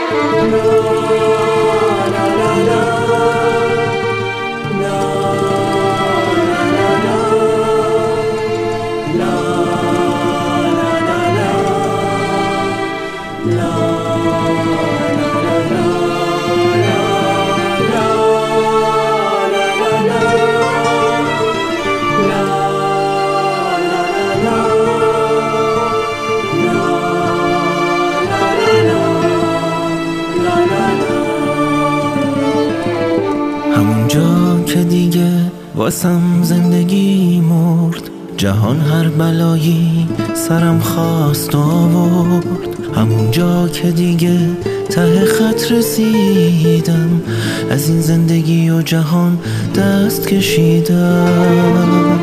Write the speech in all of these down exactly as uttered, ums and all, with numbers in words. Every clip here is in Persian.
همونجا که دیگه واسم زندگی مرد، جهان هر بلایی سرم خواست آورد. همونجا که دیگه ته خط رسیدم، از این زندگی و جهان دست کشیدم.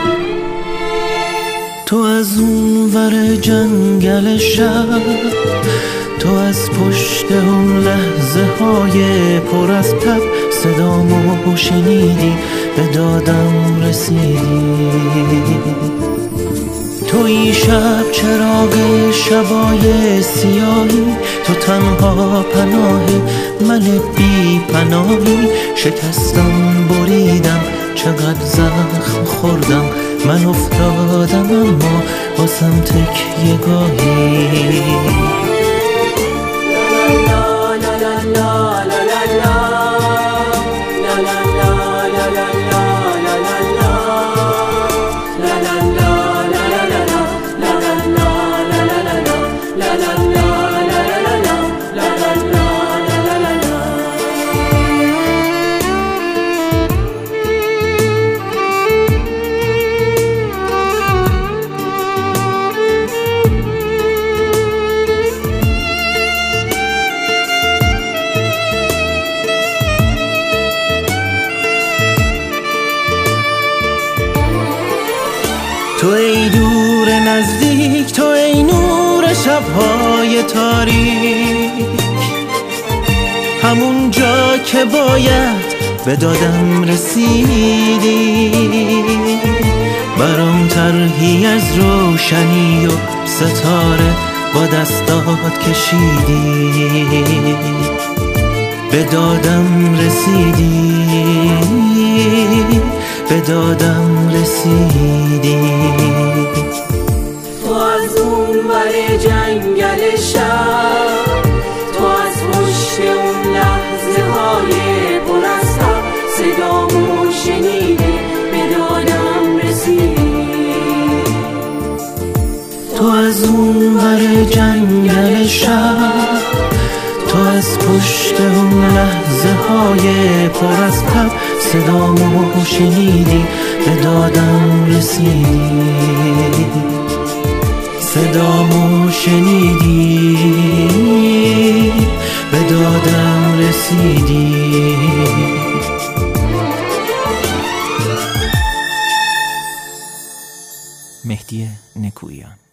تو از اون ور جنگل شب، تو از پشت اون لحظه های پر از تب، صدامو شنیدی، به دادم رسیدی. توی شب چراغ شبای سیاهی، تو تنها پناه من بی پناهی. شکستم بریدم، چقدر زخم خوردم، من افتادم اما واسم تکیه گاهی. تو ای دور نزدیک، تو ای نور شبهای تاریک، همون جا که باید به دادم رسیدی. برام طرحی از روشنی و ستاره با دستات کشیدی، به دادم رسیدی، به دادم رسیدی. تو از اون ور جنگل شب، تو از پشت اون لحظه های پر از تب، صدامو شنیدی، به دادم رسیدی. تو از اون ور جنگل شب، تو از پشت اون لحظه های پر از تب، صدامو شنیدی، به دادم رسیدی. صدامو شنیدی، به دادم رسیدی. مهدی نکویان.